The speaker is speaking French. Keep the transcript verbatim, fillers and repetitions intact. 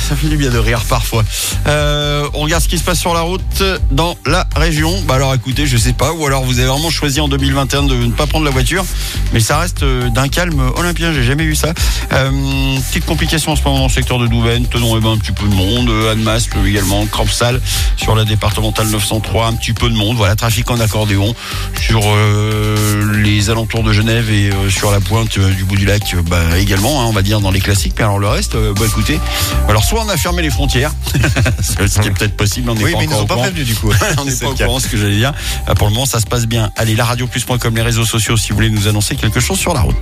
ça fait du bien de rire parfois. Euh, on regarde ce qui se passe sur la route dans la région. Bah alors écoutez, je sais pas, ou alors vous avez vraiment choisi en deux mille vingt et un de ne pas prendre la voiture, mais ça reste d'un calme olympien, j'ai jamais vu ça. Euh, petite complication en ce moment dans le secteur de Douvaine, Tenon et ben un petit peu de monde, Annemasse également, Crampsal sur la départementale neuf cent trois, un petit peu de monde. Voilà, trafic en accordéon sur euh, les alentours de Genève et euh, sur la pointe euh, du bout du lac, euh, bah également, hein, on va dire dans les classiques. Mais alors le reste, euh, bah écoutez, alors soit on a fermé les frontières, ce qui est peut-être possible, on n'est oui, pas mais ils nous encore ont au pas courant. prévenu du coup. On n'est pas au courant, ce que j'allais dire. Pour le moment, ça se passe bien. Allez, la radio plus point com, les réseaux sociaux, si vous voulez nous annoncer quelque chose sur la route.